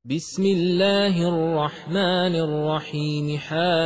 بسم الله الرحمن الرحيم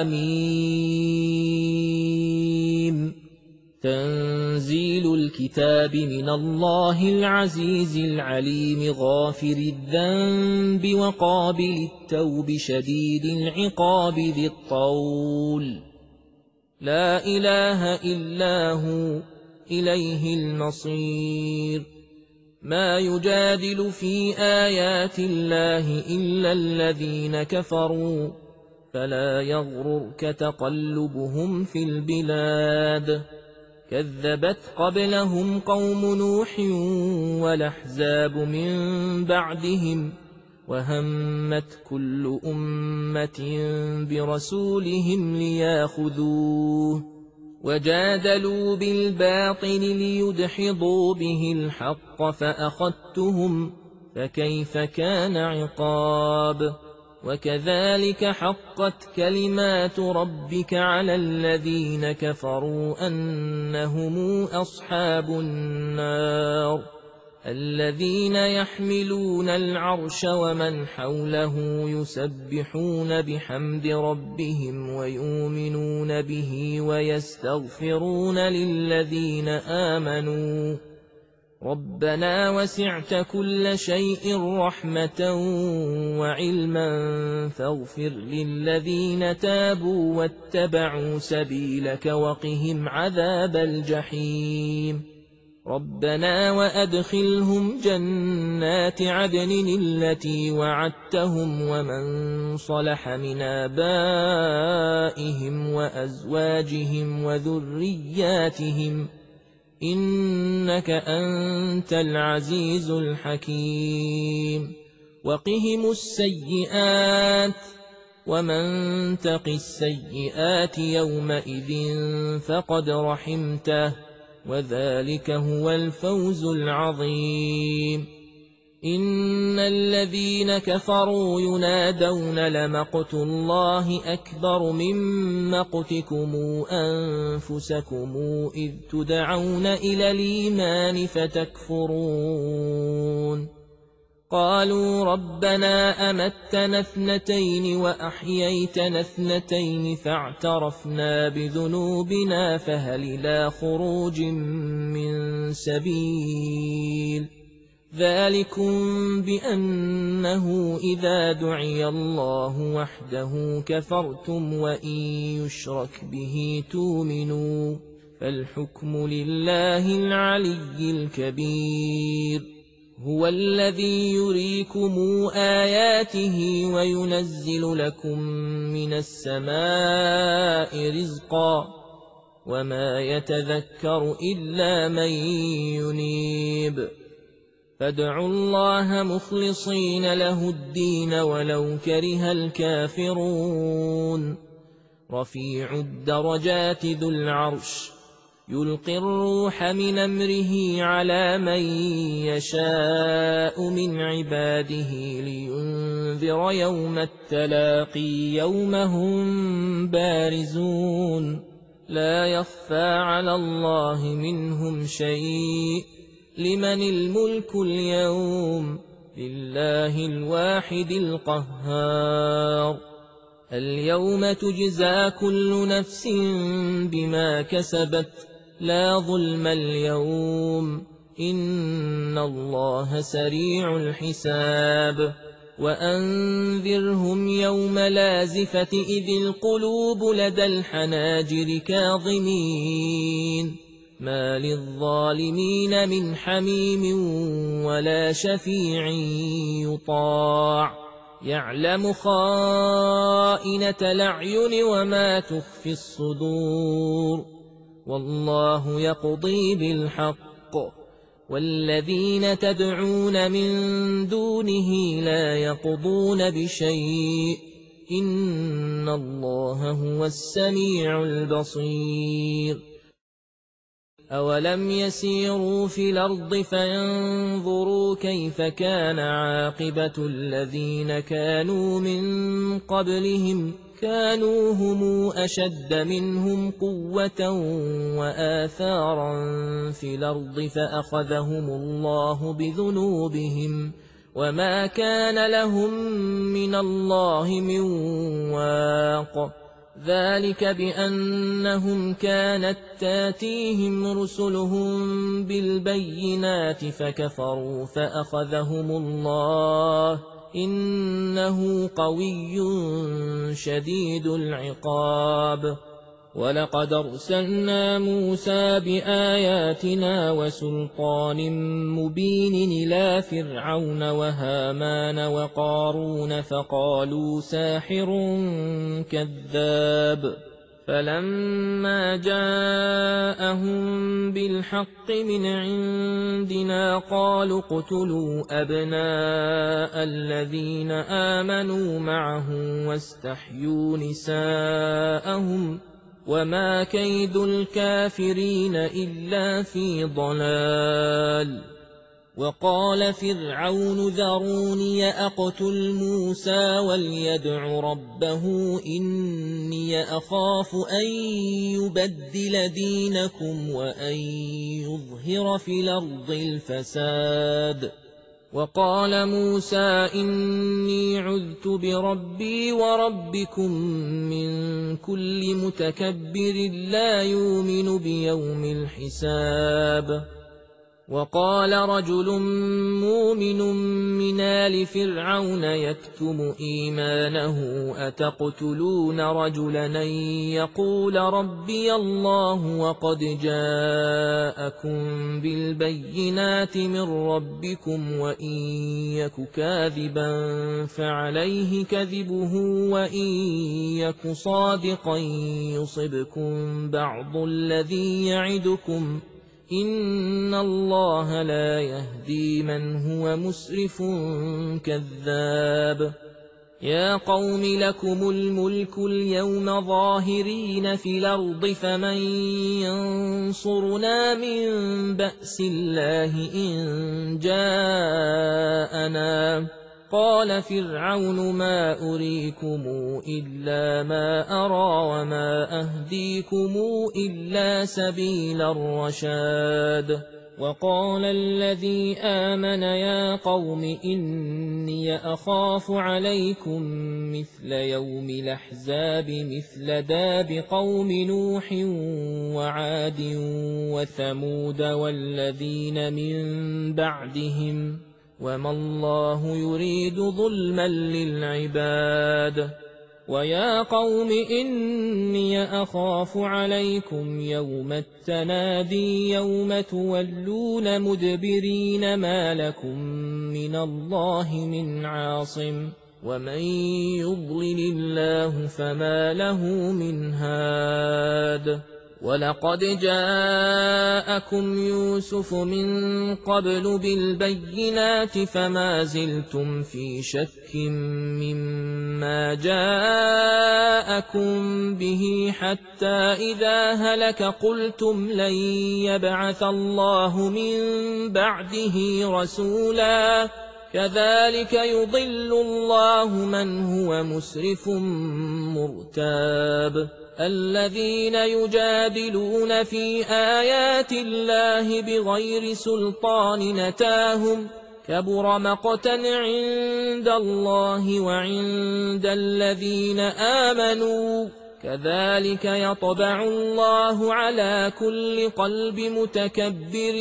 حميم تنزيل الكتاب من الله العزيز العليم غافر الذنب وقابل التوب شديد العقاب ذي الطول لا إله إلا هو إليه المصير ما يجادل في آيات الله إلا الذين كفروا فلا يغررك تقلبهم في البلاد كذبت قبلهم قوم نوح والأحزاب من بعدهم وهمت كل أمة برسولهم لياخذوه وجادلوا بالباطل ليدحضوا به الحق فأخذتهم فكيف كان عقاب وكذلك حقت كلمات ربك على الذين كفروا أنهم أصحاب النار الذين يحملون العرش ومن حوله يسبحون بحمد ربهم ويؤمنون به ويستغفرون للذين آمنوا ربنا وسعت كل شيء رحمة وعلما فاغفر للذين تابوا واتبعوا سبيلك وقهم عذاب الجحيم ربنا وأدخلهم جنات عدن التي وعدتهم ومن صلح من آبائهم وأزواجهم وذرياتهم إنك أنت العزيز الحكيم وقهم السيئات ومن تق السيئات يومئذ فقد رحمته وذلك هو الفوز العظيم إن الذين كفروا ينادون لمقت الله أكبر من مقتكم أنفسكم إذ تدعون إلى الإيمان فتكفرون قالوا ربنا أمتنا اثنتين وأحييتنا اثنتين فاعترفنا بذنوبنا فهل إلى خروج من سبيل ذلكم بأنه إذا دعي الله وحده كفرتم وإن يشرك به تؤمنوا فالحكم لله العلي الكبير هو الذي يريكم آياته وينزل لكم من السماء رزقا وما يتذكر إلا من ينيب فادعوا الله مخلصين له الدين ولو كره الكافرون رفيع الدرجات ذو العرش يلقي الروح من أمره على من يشاء من عباده لينذر يوم التلاقي يوم هم بارزون لا يخفى على الله منهم شيء لمن الملك اليوم لله الواحد القهار اليوم تجزى كل نفس بما كسبت لا ظلم اليوم إن الله سريع الحساب وأنذرهم يوم لازفة إذ القلوب لدى الحناجر كاظمين ما للظالمين من حميم ولا شفيع يطاع يعلم خائنة الأعين وما تخفي الصدور والله يقضي بالحق والذين تدعون من دونه لا يقضون بشيء إن الله هو السميع البصير أولم يسيروا في الأرض فينظروا كيف كان عاقبة الذين كانوا من قبلهم كانوا هم أشد منهم قوة وآثارا في الأرض فأخذهم الله بذنوبهم وما كان لهم من الله من واق. ذلك بأنهم كانت تاتيهم رسلهم بالبينات فكفروا فأخذهم الله إنه قوي شديد العقاب. ولقد أرسلنا موسى بآياتنا وسلطان مبين إلى فرعون وهامان وقارون فقالوا ساحر كذاب. فلما جاءهم بالحق من عندنا قالوا اقتلوا أبناء الذين آمنوا معه واستحيوا نساءهم وما كيد الكافرين إلا في ضلال. وقال فرعون ذروني أقتل موسى وليدع ربه إني أخاف أن يبدل دينكم وأن يظهر في الأرض الفساد. وقال موسى إني عذت بربي وربكم من كل متكبر لا يؤمن بيوم الحساب. وقال رجل مؤمن من آل فرعون يكتم إيمانه أتقتلون رجلا أن يقول ربي الله وقد جاءكم بالبينات من ربكم وإن يك كاذبا فعليه كذبه وإن يك صادقا يصبكم بعض الذي يعدكم إن الله لا يهدي من هو مسرف كذاب. يا قوم لكم الملك اليوم ظاهرين في الأرض فمن ينصرنا من بأس الله إن جاءنا. قال فرعون ما أريكم إلا ما أرى وما أهديكم إلا سبيل الرشاد. وقال الذي آمن يا قوم إني أخاف عليكم مثل يوم الأحزاب مثل داب قوم نوح وعاد وثمود والذين من بعدهم وما الله يريد ظلما للعباد. ويا قوم إني أخاف عليكم يوم التنادي يوم تولون مدبرين ما لكم من الله من عاصم ومن يضلل الله فما له من هاد. ولقد جاءكم يوسف من قبل بالبينات فما زلتم في شك مما جاءكم به حتى إذا هلك قلتم لن يبعث الله من بعده رسولا كذلك يضل الله من هو مسرف مرتاب. الذين يجادلون في آيات الله بغير سلطان نتاهم كبر مقتا عند الله وعند الذين آمنوا كذلك يطبع الله على كل قلب متكبر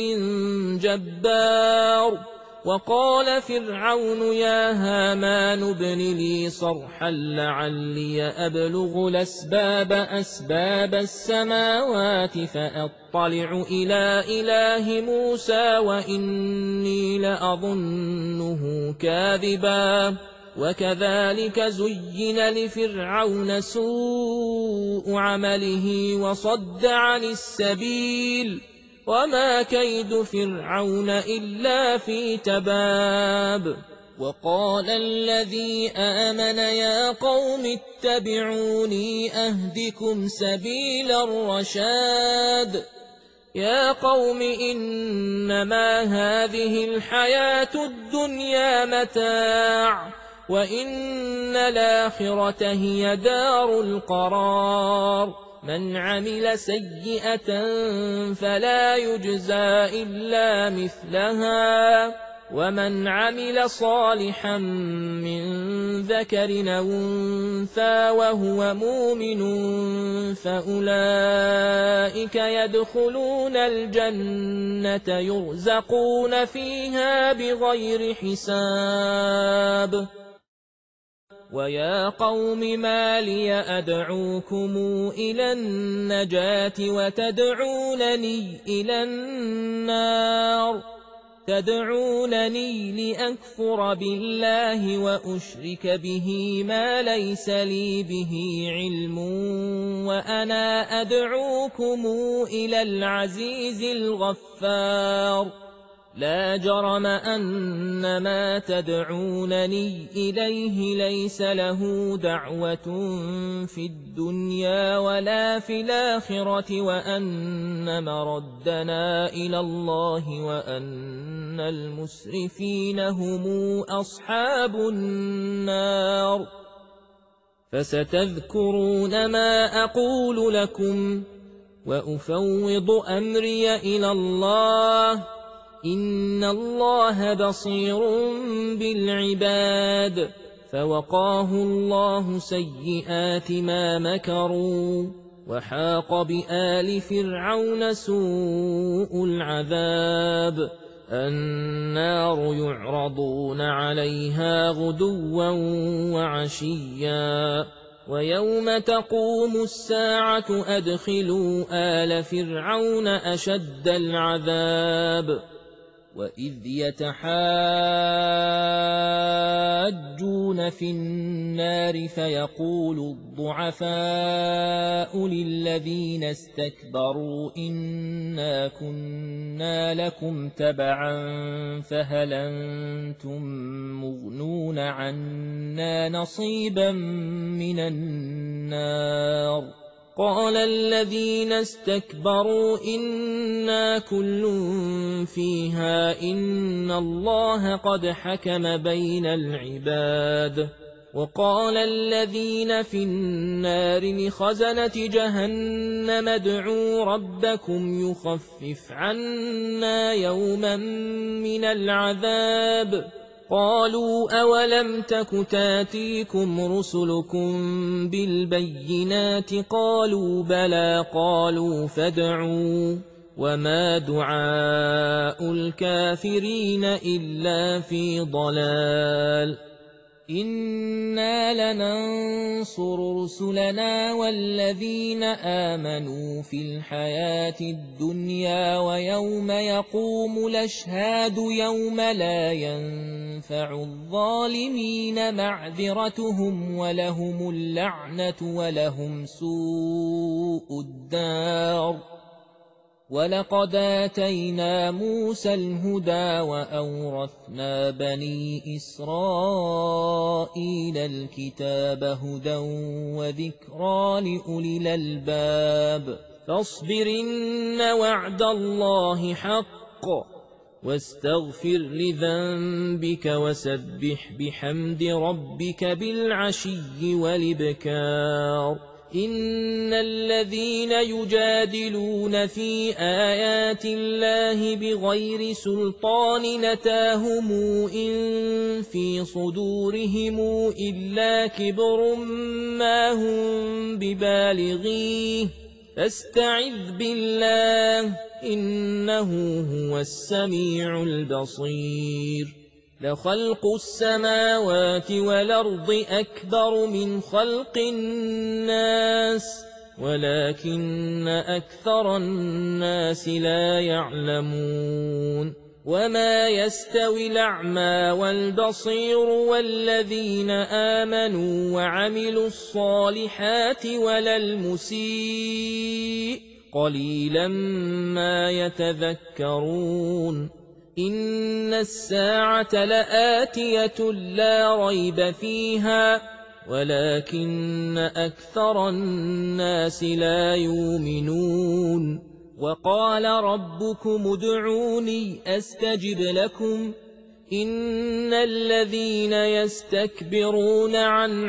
جبار. وقال فرعون يا هامان ابن لي صرحا لعلي أبلغ أسباب السماوات فأطلع إلى إله موسى وإني لأظنه كاذبا. وكذلك زين لفرعون سوء عمله وصد عن السبيل وما كيد فرعون إلا في تباب. وقال الذي آمن يا قوم اتبعوني أهدكم سبيل الرشاد. يا قوم إنما هذه الحياة الدنيا متاع وإن الآخرة هي دار القرار. من عمل سيئة فلا يجزى إلا مثلها ومن عمل صالحا من ذكر أو أنثى وهو مؤمن فأولئك يدخلون الجنة يرزقون فيها بغير حساب. ويا قوم ما لي أدعوكم إلى النجاة وتدعونني إلى النار تدعونني لأكفر بالله وأشرك به ما ليس لي به علم وأنا أدعوكم إلى العزيز الغفار. لا جرم أن ما تدعونني إليه ليس له دعوة في الدنيا ولا في الآخرة وأن مردنا إلى الله وأن المسرفين هم أصحاب النار. فستذكرون ما أقول لكم وأفوض أمري إلى الله إن الله بصير بالعباد. فوقاه الله سيئات ما مكروا وحاق بآل فرعون سوء العذاب. النار يعرضون عليها غدوا وعشيا ويوم تقوم الساعة أدخلوا آل فرعون أشد العذاب. وإذ يتحاجون في النار فيقول الضعفاء للذين استكبروا إنا كنا لكم تبعا فهل أنتم مغنون عنا نصيبا من النار. قال الذين استكبروا إنا كل فيها إن الله قد حكم بين العباد. وقال الذين في النار لخزنة جهنم ادعوا ربكم يخفف عنا يوما من العذاب. قالوا أولم تك تاتيكم رسلكم بالبينات قالوا بلى قالوا فادعوا وما دعاء الكافرين إلا في ضلال. إنا لننصر رسلنا والذين آمنوا في الحياة الدنيا ويوم يقوم الأشهاد يوم لا ينفع الظالمين معذرتهم ولهم اللعنة ولهم سوء الدار. ولقد آتينا موسى الهدى وأورثنا بني إسرائيل الكتاب هدى وذكرى لأولي الألباب. فاصبر إن وعد الله حق واستغفر لذنبك وسبح بحمد ربك بالعشي والإبكار. إن الذين يجادلون في آيات الله بغير سلطان نتاهم إن في صدورهم إلا كبر ما هم ببالغيه فاستعذ بالله إنه هو السميع البصير. لخلق السماوات والأرض أكبر من خلق الناس ولكن أكثر الناس لا يعلمون. وما يستوي الأعمى والبصير والذين آمنوا وعملوا الصالحات ولا المسيء قليلا ما يتذكرون. إن الساعة لآتية لا ريب فيها ولكن أكثر الناس لا يؤمنون. وقال ربكم ادعوني أستجب لكم إن الذين يستكبرون عن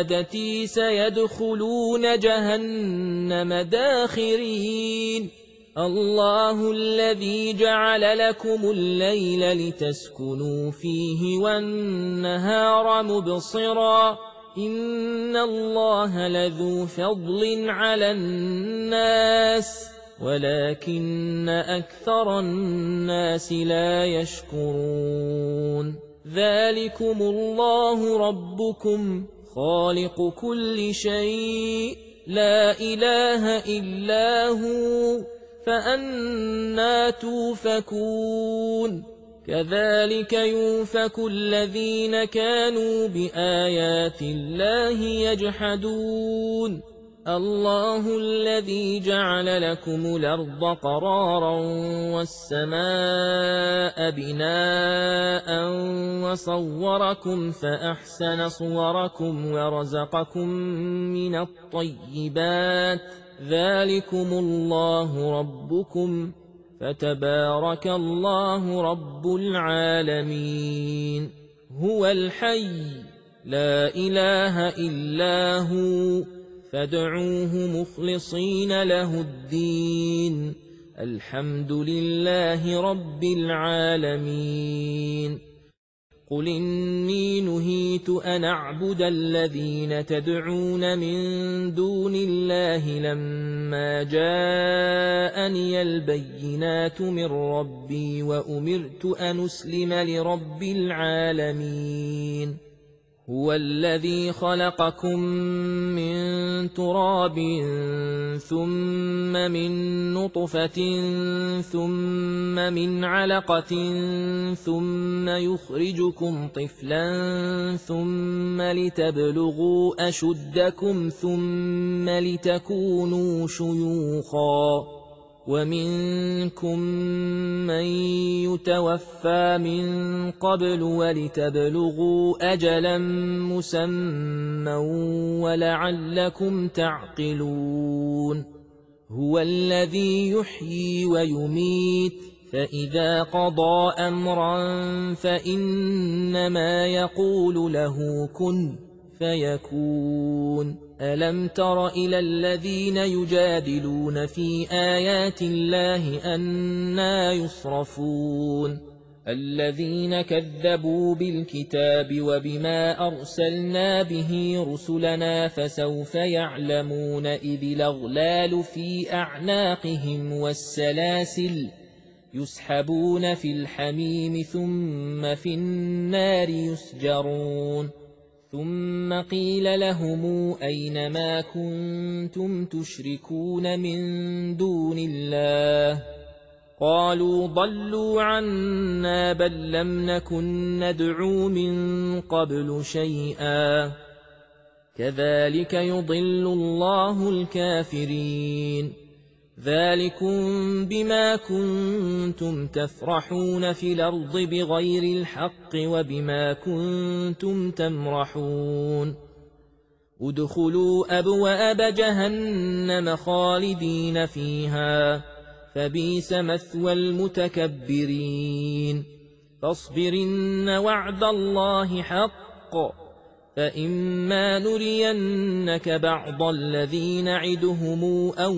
عبادتي سيدخلون جهنم داخرين. الله الذي جعل لكم الليل لتسكنوا فيه والنهار مبصرا إن الله لذو فضل على الناس ولكن أكثر الناس لا يشكرون ذلكم الله ربكم خالق كل شيء لا إله إلا هو فأنى توفكون كذلك يوفك الذين كانوا بآيات الله يجحدون الله الذي جعل لكم الأرض قرارا والسماء بناء وصوركم فأحسن صوركم ورزقكم من الطيبات ذلكم الله ربكم فتبارك الله رب العالمين هو الحي لا إله إلا هو فادعوه مخلصين له الدين الحمد لله رب العالمين قل إني نهيت أن أعبد الذين تدعون من دون الله لما جاءني البينات من ربي وأمرت أن أسلم لرب العالمين هو الذي خلقكم من تراب ثم من نطفة ثم من علقة ثم يخرجكم طفلا ثم لتبلغوا أشدكم ثم لتكونوا شيوخا ومنكم من يتوفى من قبل ولتبلغوا أجلا مسمى ولعلكم تعقلون هو الذي يحيي ويميت فإذا قضى أمرا فإنما يقول له كن فيكون ألم تر إلى الذين يجادلون في آيات الله أنى يصرفون الذين كذبوا بالكتاب وبما أرسلنا به رسلنا فسوف يعلمون إذ الأغلال في أعناقهم والسلاسل يسحبون في الحميم ثم في النار يسجرون ثم قيل لهم أين ما كنتم تشركون من دون الله قالوا ضلوا عنا بل لم نكن ندعو من قبل شيئا كذلك يضل الله الكافرين ذلكم بما كنتم تفرحون في الأرض بغير الحق وبما كنتم تمرحون ادخلوا أبواب جهنم خالدين فيها فبئس مثوى المتكبرين فاصبرن وعد الله حق فإما نرينك بعض الذي نعدهم أو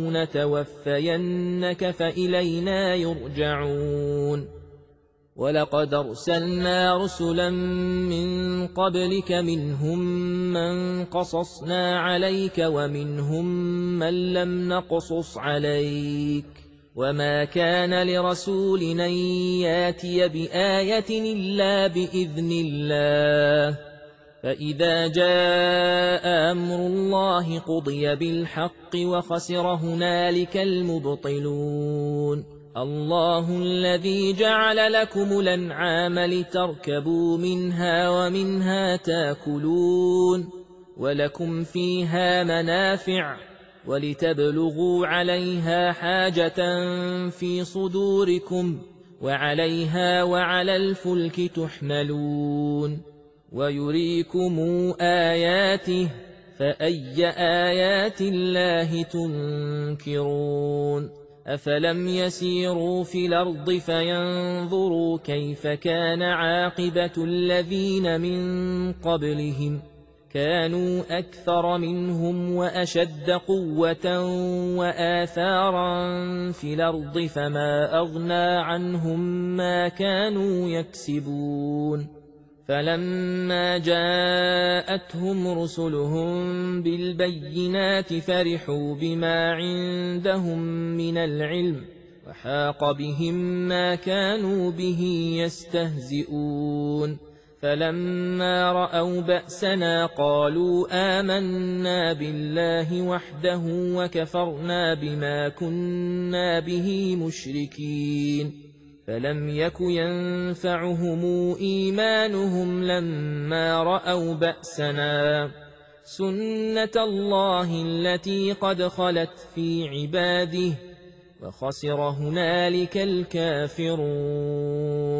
نتوفينك فإلينا يرجعون ولقد أرسلنا رسلا من قبلك منهم من قصصنا عليك ومنهم من لم نقصص عليك وما كان لرسول أن ياتي بآية إلا بإذن الله فإذا جاء أمر الله قضي بالحق وخسر هنالك المبطلون الله الذي جعل لكم الأنعام لتركبوا منها ومنها تاكلون ولكم فيها منافع ولتبلغوا عليها حاجة في صدوركم وعليها وعلى الفلك تحملون ويريكم آياته فأي آيات الله تنكرون أفلم يسيروا في الأرض فينظروا كيف كان عاقبة الذين من قبلهم كانوا أكثر منهم وأشد قوة وآثارا في الأرض فما أغنى عنهم ما كانوا يكسبون فلما جاءتهم رسلهم بالبينات فرحوا بما عندهم من العلم وحاق بهم ما كانوا به يستهزئون فلما رأوا بأسنا قالوا آمنا بالله وحده وكفرنا بما كنا به مشركين فلم يك ينفعهم إيمانهم لما رأوا بأسنا سنة الله التي قد خلت في عباده وخسر هنالك الكافرون